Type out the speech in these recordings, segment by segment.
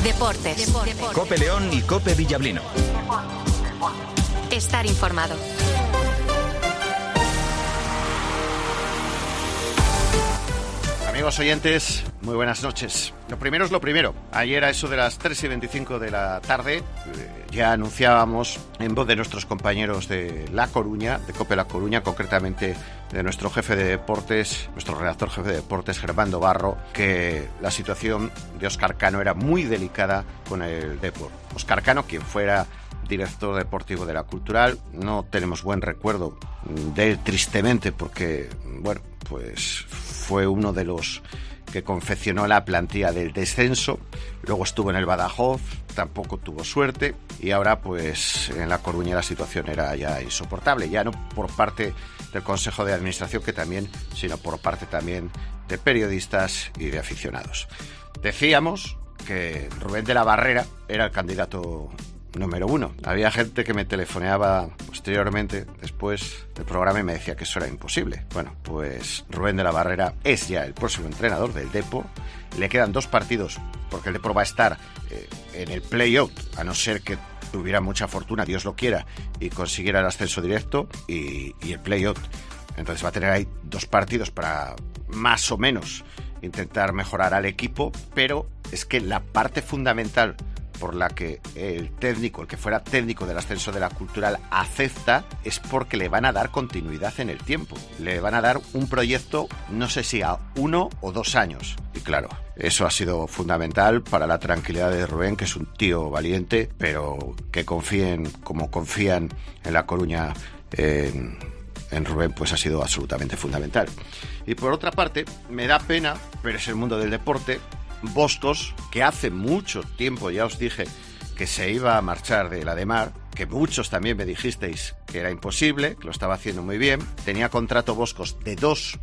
Deportes. COPE León y COPE Villablino. Estar informado. Amigos oyentes, muy buenas noches. Lo primero es lo primero. Ayer a eso de las 3:25 de la tarde ya anunciábamos en voz de nuestros compañeros de La Coruña, de COPE La Coruña, concretamente de nuestro jefe de deportes, nuestro redactor jefe de deportes, Germán Barro, que la situación de Óscar Cano era muy delicada con el Depor. Óscar Cano, quien fuera director deportivo de la Cultural, no tenemos buen recuerdo de él, tristemente, porque, bueno, pues fue uno de los que confeccionó la plantilla del descenso. Luego estuvo en el Badajoz, tampoco tuvo suerte, y ahora pues en La Coruña la situación era ya insoportable, ya no por parte del Consejo de Administración, que también, sino por parte también de periodistas y de aficionados. Decíamos que Rubén de la Barrera era el candidato número uno. Había gente que me telefoneaba posteriormente, después del programa, y me decía que eso era imposible. Bueno, pues Rubén de la Barrera es ya el próximo entrenador del Depor. Le quedan 2 partidos, porque el Depor va a estar en el play-out, a no ser que tuviera mucha fortuna, Dios lo quiera, y consiguiera el ascenso directo y el play-out. Entonces va a tener ahí 2 partidos para más o menos intentar mejorar al equipo, pero es que la parte fundamental por la que el técnico, el que fuera técnico del ascenso de la Cultural, acepta, es porque le van a dar continuidad en el tiempo. Le van a dar un proyecto, no sé si a 1 o 2 años. Y claro, eso ha sido fundamental para la tranquilidad de Rubén, que es un tío valiente, pero que confíen como confían en La Coruña en Rubén, pues ha sido absolutamente fundamental. Y por otra parte, me da pena, pero es el mundo del deporte, Boscos, que hace mucho tiempo ya os dije que se iba a marchar del Ademar, que muchos también me dijisteis que era imposible, que lo estaba haciendo muy bien. Tenía contrato Boscos de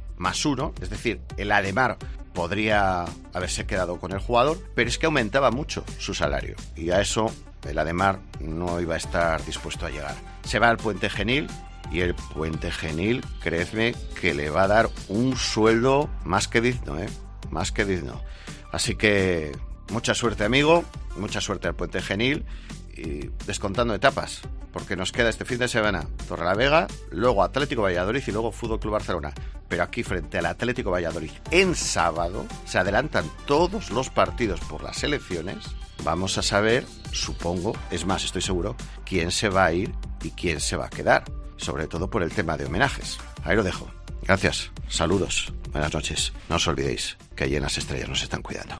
2+1, es decir, el Ademar podría haberse quedado con el jugador, pero es que aumentaba mucho su salario, y a eso el Ademar no iba a estar dispuesto a llegar. Se va al Puente Genil, y el Puente Genil, creedme que le va a dar un sueldo más que digno, más que digno. Así que mucha suerte, amigo, mucha suerte al Puente Genil, y descontando etapas, porque nos queda este fin de semana Torrelavega, luego Atlético Valladolid y luego Fútbol Club Barcelona. Pero aquí, frente al Atlético Valladolid, en sábado se adelantan todos los partidos por las elecciones. Vamos a saber, supongo, es más, estoy seguro, quién se va a ir y quién se va a quedar, sobre todo por el tema de homenajes. Ahí lo dejo. Gracias, saludos, buenas noches. No os olvidéis que allí en las estrellas nos están cuidando.